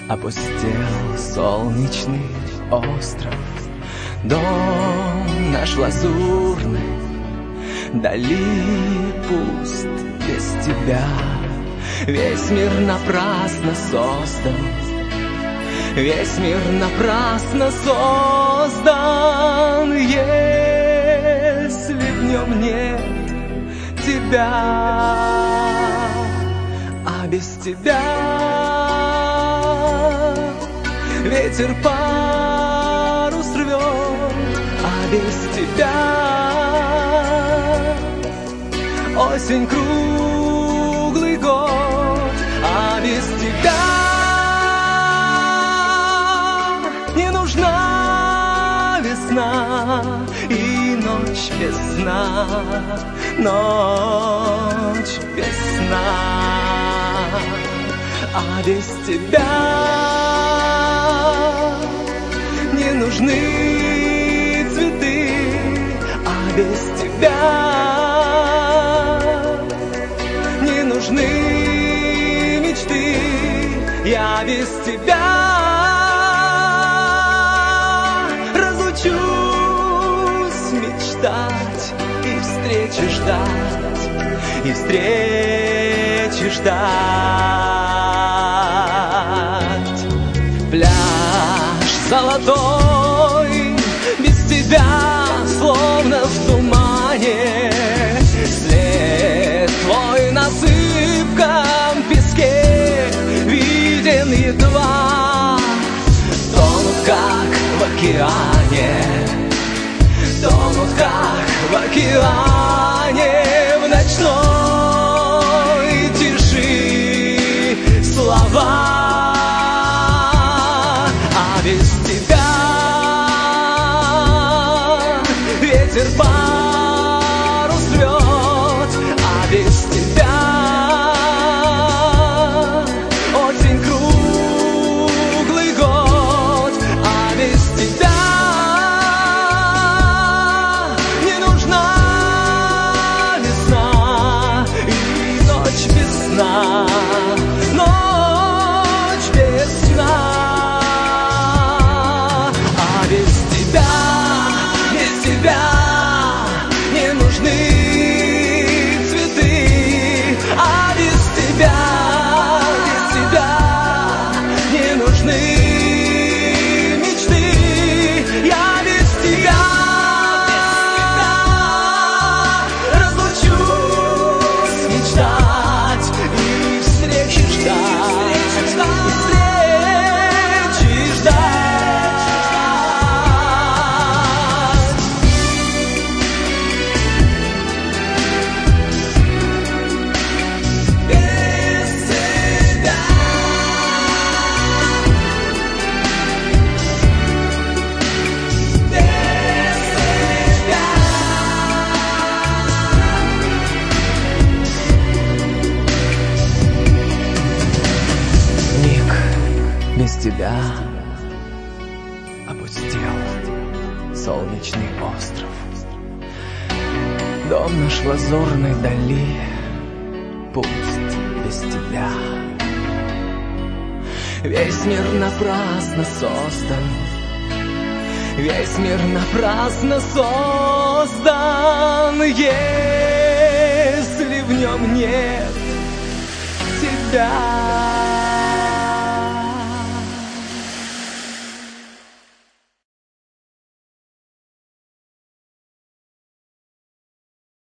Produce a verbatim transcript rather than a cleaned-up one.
опустел солнечный остров. Дом наш лазурный, дали пуст без тебя. Весь мир напрасно создан, весь мир напрасно создан, если в нем нет тебя. А без тебя ветер парус рвет, а без тебя осень круглый год, а без тебя не нужна весна и ночь без сна, ночь без сна. А без тебя не нужны цветы, а без тебя не нужны мечты. Я без тебя разучусь мечтать и встречи ждать, и встречи ждать. Пляж золотой без тебя словно в тумане, след твой на сыпком песке виден едва. Тонут как в океане, тонут как в океане, в ночной тиши слова. А без тебя ветер парус рвет, а без тебя осень круглый год, а без тебя не нужна весна и ночь без сна, ночь без сна. А без тебя, без тебя не нужны цветы, а без тебя, без тебя не нужны мечты. Я без тебя разлучусь мечтать и встречи ждать, и встречи ждать. Без тебя опустел солнечный остров. Дом наш лазурный дали пуст без тебя. Весь мир напрасно создан, весь мир напрасно создан, если в нем нет тебя.